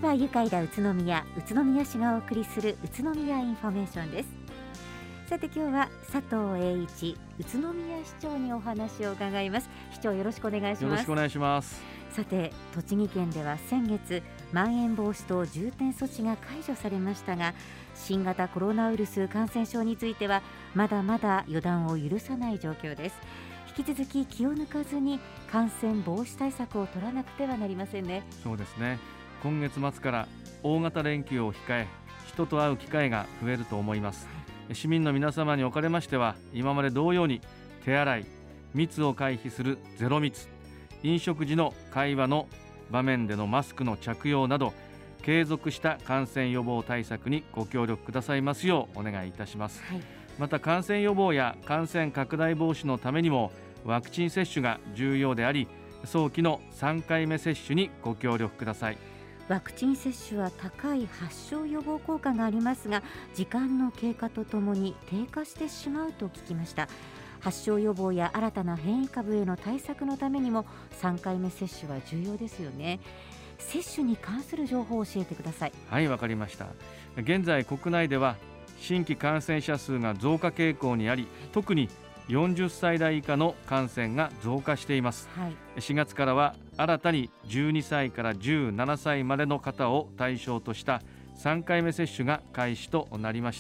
ば愉快だ宇都宮、宇都宮市がお送りする宇都宮インフォメーションです。さて今日は佐藤栄一宇都宮市長にお話を伺います。市長、よろしくお願いします。 よろしくお願いします。 さて栃木県では先月まん延防止等重点措置が解除されましたが、新型コロナウイルス感染症についてはまだまだ予断を許さない状況です。引き続き気を抜かずに感染防止対策を取らなくてはなりませんね。 そうですね。今月末から大型連休を控え、人と会う機会が増えると思います。市民の皆様におかれましては、今まで同様に手洗い、密を回避するゼロ密、飲食時の会話の場面でのマスクの着用など継続した感染予防対策にご協力くださいますようお願いいたします。また感染予防や感染拡大防止のためにもワクチン接種が重要であり、早期の3回目接種にご協力ください。 ワクチン接種は高い発症予防効果がありますが、時間の経過とともに低下してしまうと聞きました。発症予防や新たな変異株への対策のためにも3回目接種は重要ですよね。接種に関する情報を教えてください。 はい、わかりました。現在国内では新規感染者数が増加傾向にあり、特に40歳代以下の感染が増加しています。4月からは新たに12歳から17歳までの方を対象とした3回目接種が開始となりました。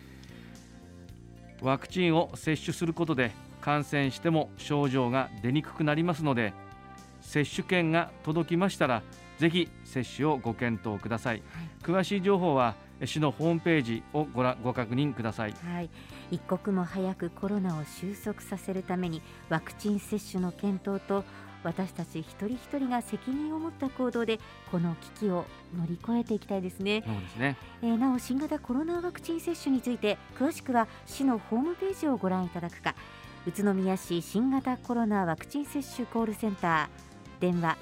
ワクチンを接種することで感染しても症状が出にくくなりますので、接種券が届きましたらぜひ接種をご検討ください。詳しい情報は市のホームページをご確認ください。 一刻も早くコロナを収束させるためにワクチン接種の検討と私たち一人一人が責任を持った行動でこの危機を乗り越えていきたいですね。 そうですね。 なお新型コロナワクチン接種について詳しくは市のホームページをご覧いただくか、宇都宮市新型コロナワクチン接種コールセンター電話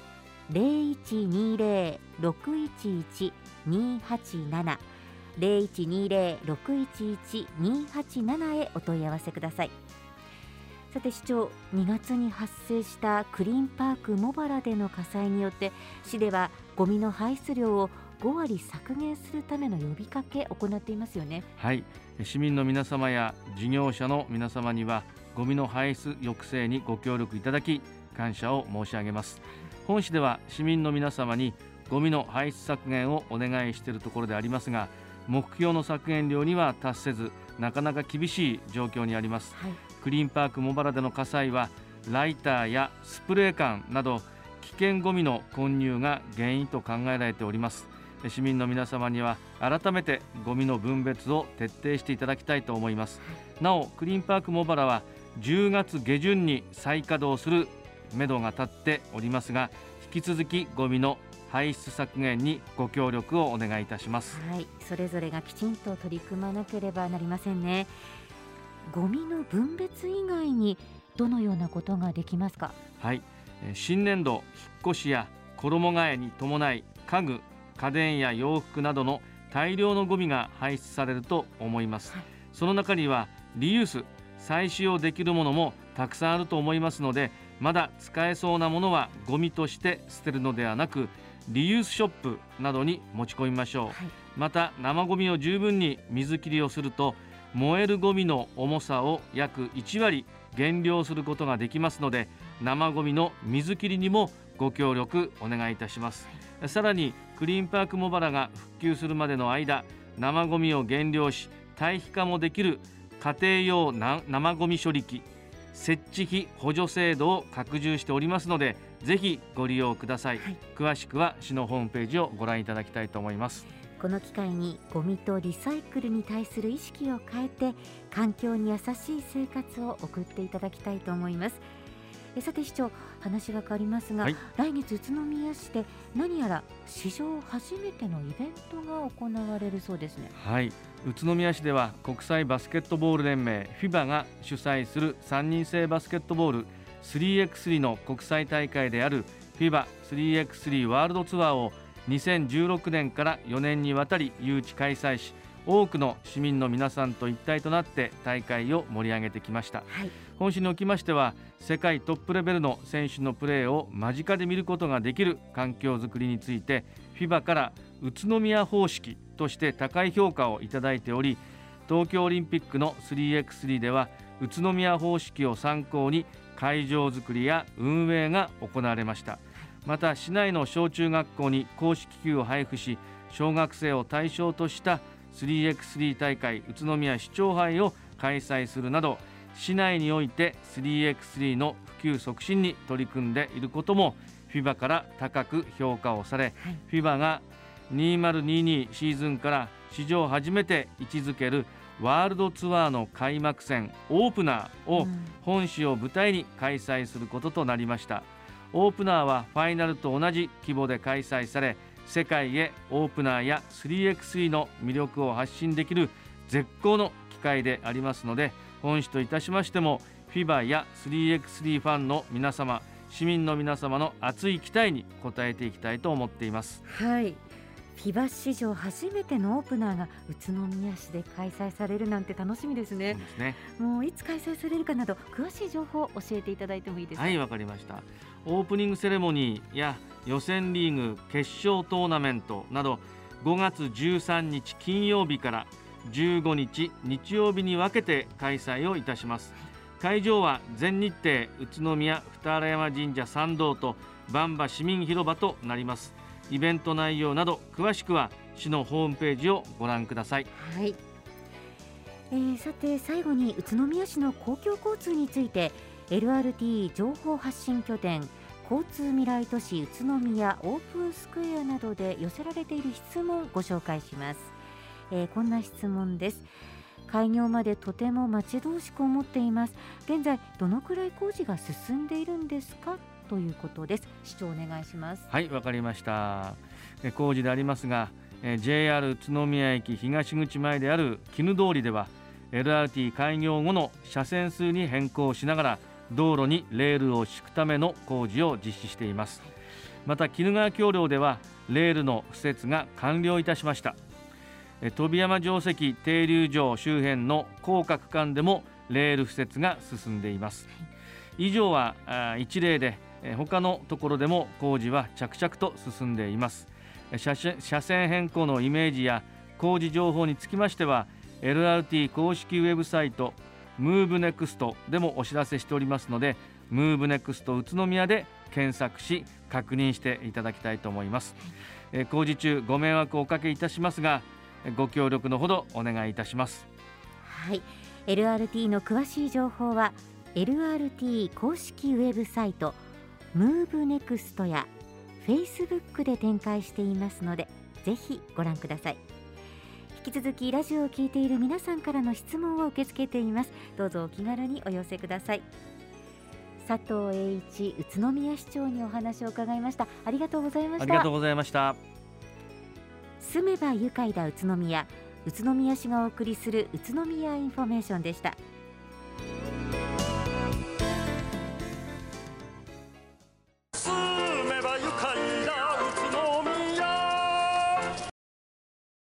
0120-611-287 0120-611-287 へお問い合わせください。さて市長、2月に発生したクリーンパーク茂原での火災によって市ではゴミの排出量を5割削減するための呼びかけを行っていますよね。 はい、市民の皆様や事業者の皆様にはゴミの排出抑制にご協力いただき感謝を申し上げます。本市では市民の皆様にゴミの排出削減をお願いしているところでありますが、目標の削減量には達せずなかなか厳しい状況にあります。クリーンパーク茂原での火災はライターやスプレー缶など危険ゴミの混入が原因と考えられております。市民の皆様には改めてゴミの分別を徹底していただきたいと思います。なおクリーンパーク茂原は10月下旬に再稼働するめどが立っておりますが、引き続きゴミの排出削減にご協力をお願いいたします。 それぞれがきちんと取り組まなければなりませんね。ゴミの分別以外にどのようなことができますか？ 新年度引っ越しや衣替えに伴い家具、家電や洋服などの大量のゴミが排出されると思います。その中にはリユース、再使用できるものもたくさんあると思いますので、まだ使えそうなものはゴミとして捨てるのではなくリユースショップなどに持ち込みましょう。また生ゴミを十分に水切りをすると燃えるゴミの重さを約1割減量することができますので、生ゴミの水切りにもご協力お願いいたします。さらにクリーンパーク茂原が復旧するまでの間、生ゴミを減量し堆肥化もできる家庭用生ゴミ処理機設置費補助制度を拡充しておりますので、ぜひご利用ください。詳しくは市のホームページをご覧いただきたいと思います。 この機会にゴミとリサイクルに対する意識を変えて環境に優しい生活を送っていただきたいと思います。さて市長、話が変わりますが、来月宇都宮市で何やら史上初めてのイベントが行われるそうですね。 宇都宮市では国際バスケットボール連盟 FIBA が主催する3人制バスケットボール 3x3 の国際大会である FIBA3x3 ワールドツアーを2016年から4年にわたり誘致開催し、多くの市民の皆さんと一体となって大会を盛り上げてきました。本市におきましては世界トップレベルの選手のプレーを間近で見ることができる環境づくりについて FIBA から宇都宮方式として高い評価をいただいており、東京オリンピックの 3x3 では宇都宮方式を参考に会場づくりや運営が行われました。また市内の小中学校に公式球を配布し、小学生を対象とした 3x3 大会宇都宮市長杯を開催するなど、市内において 3x3 の普及促進に取り組んでいることも FIBA から高く評価をされ、FIBA が2022シーズンから史上初めて位置づけるワールドツアーの開幕戦オープナーを本市を舞台に開催することとなりました。オープナーはファイナルと同じ規模で開催され、世界へオープナーや 3x3 の魅力を発信できる絶好の機会でありますので、本市といたしましても FIBA や 3x3 ファンの皆様、市民の皆様の熱い期待に応えていきたいと思っています。 はい、FIBA 史上初めてのオープナーが宇都宮市で開催されるなんて楽しみですね。 そうですね。 もういつ開催されるかなど詳しい情報を教えていただいてもいいですか。 はい、わかりました。オープニングセレモニーや予選リーグ決勝トーナメントなど5月13日金曜日から15日日曜日に分けて開催をいたします。会場は全日程宇都宮二荒山神社参道と万場市民広場となります。イベント内容など詳しくは市のホームページをご覧ください。 はい、さて最後に宇都宮市の公共交通について LRT 情報発信拠点交通未来都市宇都宮オープンスクエアなどで寄せられている質問をご紹介します。こんな質問です。開業までとても待ち遠しく思っています。現在どのくらい工事が進んでいるんですかということです。市長お願いします。 はい、わかりました。工事でありますが、JR 宇都宮駅東口前である絹通りでは LRT 開業後の車線数に変更しながら道路にレールを敷くための工事を実施しています。また鬼怒川橋梁ではレールの敷設が完了いたしました。飛山城跡停留場周辺の高架区間でもレール敷設が進んでいます。以上は一例で、他のところでも工事は着々と進んでいます。車線変更のイメージや工事情報につきましては LRT 公式ウェブサイトMoveNext でもお知らせしておりますので、MoveNext 宇都宮で検索し確認していただきたいと思います。工事中ご迷惑をおかけいたしますが、ご協力のほどお願いいたします。 はい、LRT の詳しい情報は LRT 公式ウェブサイト MoveNext や Facebook で展開していますので、ぜひご覧ください。引き続きラジオを聞いている皆さんからの質問を受け付けています。どうぞお気軽にお寄せください。佐藤栄一宇都宮市長にお話を伺いました。ありがとうございました。 ありがとうございました。 住めば愉快だ宇都宮、宇都宮市がお送りする宇都宮インフォメーションでした。